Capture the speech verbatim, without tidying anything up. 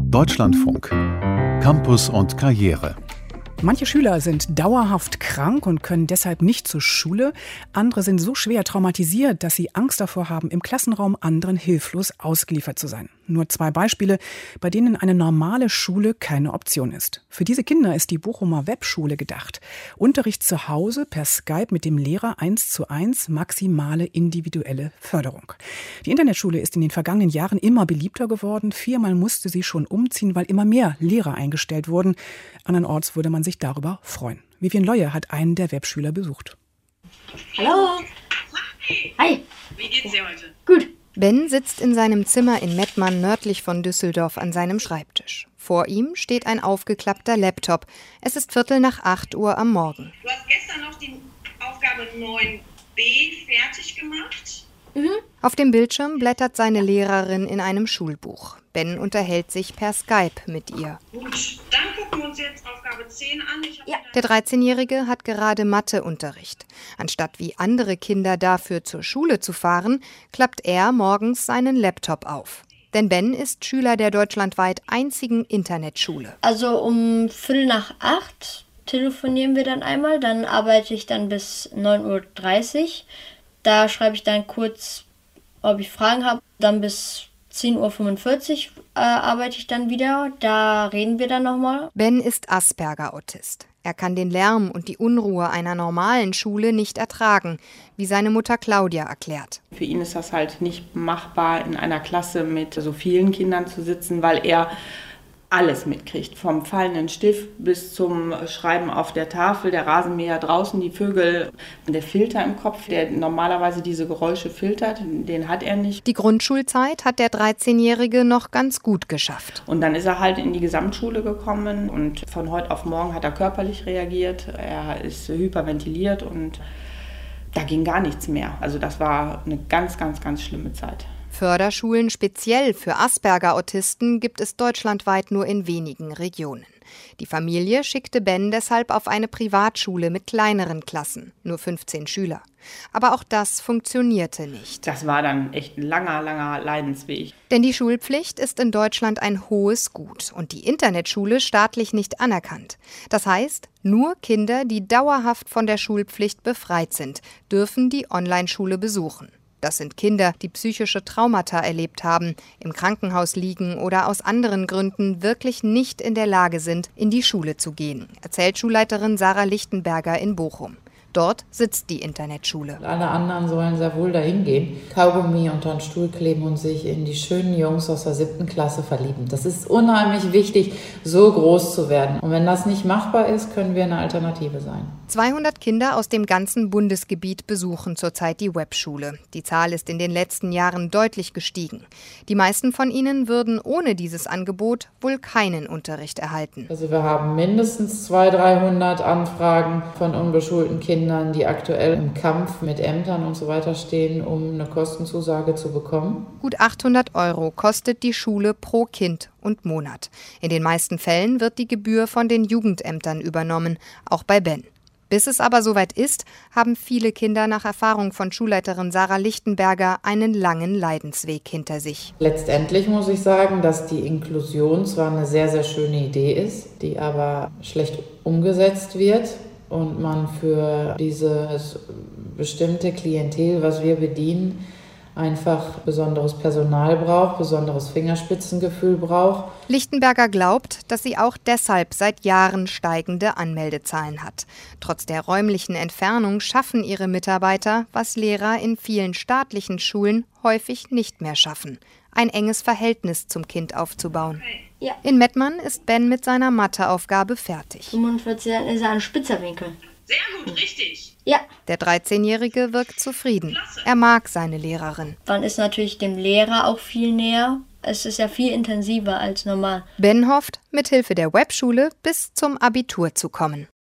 Deutschlandfunk. Campus und Karriere. Manche Schüler sind dauerhaft krank und können deshalb nicht zur Schule. Andere sind so schwer traumatisiert, dass sie Angst davor haben, im Klassenraum anderen hilflos ausgeliefert zu sein. Nur zwei Beispiele, bei denen eine normale Schule keine Option ist. Für diese Kinder ist die Bochumer Webschule gedacht. Unterricht zu Hause per Skype mit dem Lehrer eins zu eins, maximale individuelle Förderung. Die Internetschule ist in den vergangenen Jahren immer beliebter geworden. Viermal musste sie schon umziehen, weil immer mehr Lehrer eingestellt wurden. Andernorts würde man sich darüber freuen. Vivian Leue hat einen der Webschüler besucht. Hallo. Hi. Wie geht's dir heute? Gut. Ben sitzt in seinem Zimmer in Mettmann nördlich von Düsseldorf an seinem Schreibtisch. Vor ihm steht ein aufgeklappter Laptop. Es ist Viertel nach acht Uhr am Morgen. Du hast gestern noch die Aufgabe neun b fertig gemacht? Mhm. Auf dem Bildschirm blättert seine Lehrerin in einem Schulbuch. Ben unterhält sich per Skype mit ihr. Gut, dann gucken wir uns jetzt Aufgabe zehn an. Ich ja. Der dreizehnjährige hat gerade Matheunterricht. Anstatt wie andere Kinder dafür zur Schule zu fahren, klappt er morgens seinen Laptop auf. Denn Ben ist Schüler der deutschlandweit einzigen Internetschule. Also um Viertel nach acht telefonieren wir dann einmal, dann arbeite ich dann bis neun Uhr dreißig. Da schreibe ich dann kurz, ob ich Fragen habe, dann bis zehn Uhr fünfundvierzig äh, arbeite ich dann wieder, da reden wir dann nochmal. Ben ist Asperger-Autist. Er kann den Lärm und die Unruhe einer normalen Schule nicht ertragen, wie seine Mutter Claudia erklärt. Für ihn ist das halt nicht machbar, in einer Klasse mit so vielen Kindern zu sitzen, weil er alles mitkriegt, vom fallenden Stift bis zum Schreiben auf der Tafel, der Rasenmäher draußen, die Vögel, der Filter im Kopf, der normalerweise diese Geräusche filtert, den hat er nicht. Die Grundschulzeit hat der dreizehnjährige noch ganz gut geschafft. Und dann ist er halt in die Gesamtschule gekommen und von heute auf morgen hat er körperlich reagiert, er ist hyperventiliert und da ging gar nichts mehr. Also das war eine ganz, ganz, ganz schlimme Zeit. Förderschulen speziell für Asperger-Autisten gibt es deutschlandweit nur in wenigen Regionen. Die Familie schickte Ben deshalb auf eine Privatschule mit kleineren Klassen, nur fünfzehn Schüler. Aber auch das funktionierte nicht. Das war dann echt ein langer, langer Leidensweg. Denn die Schulpflicht ist in Deutschland ein hohes Gut und die Internetschule staatlich nicht anerkannt. Das heißt, nur Kinder, die dauerhaft von der Schulpflicht befreit sind, dürfen die Onlineschule besuchen. Das sind Kinder, die psychische Traumata erlebt haben, im Krankenhaus liegen oder aus anderen Gründen wirklich nicht in der Lage sind, in die Schule zu gehen, erzählt Schulleiterin Sarah Lichtenberger in Bochum. Dort sitzt die Internetschule. Alle anderen sollen sehr wohl dahin gehen, Kaugummi unter den Stuhl kleben und sich in die schönen Jungs aus der siebten Klasse verlieben. Das ist unheimlich wichtig, so groß zu werden. Und wenn das nicht machbar ist, können wir eine Alternative sein. zweihundert Kinder aus dem ganzen Bundesgebiet besuchen zurzeit die Webschule. Die Zahl ist in den letzten Jahren deutlich gestiegen. Die meisten von ihnen würden ohne dieses Angebot wohl keinen Unterricht erhalten. Also wir haben mindestens zweihundert, dreihundert Anfragen von unbeschulten Kindern, die aktuell im Kampf mit Ämtern und so weiter stehen, um eine Kostenzusage zu bekommen. Gut achthundert Euro kostet die Schule pro Kind und Monat. In den meisten Fällen wird die Gebühr von den Jugendämtern übernommen, auch bei Ben. Bis es aber soweit ist, haben viele Kinder nach Erfahrung von Schulleiterin Sarah Lichtenberger einen langen Leidensweg hinter sich. Letztendlich muss ich sagen, dass die Inklusion zwar eine sehr, sehr schöne Idee ist, die aber schlecht umgesetzt wird. Und man für dieses bestimmte Klientel, was wir bedienen, einfach besonderes Personal braucht, besonderes Fingerspitzengefühl braucht. Lichtenberger glaubt, dass sie auch deshalb seit Jahren steigende Anmeldezahlen hat. Trotz der räumlichen Entfernung schaffen ihre Mitarbeiter, was Lehrer in vielen staatlichen Schulen häufig nicht mehr schaffen: ein enges Verhältnis zum Kind aufzubauen. Ja. In Mettmann ist Ben mit seiner Matheaufgabe fertig. fünfundvierzig, dann ist er ein spitzer Winkel. Sehr gut, richtig. Ja. Der dreizehnjährige wirkt zufrieden. Er mag seine Lehrerin. Man ist natürlich dem Lehrer auch viel näher. Es ist ja viel intensiver als normal. Ben hofft, mit Hilfe der Webschule bis zum Abitur zu kommen.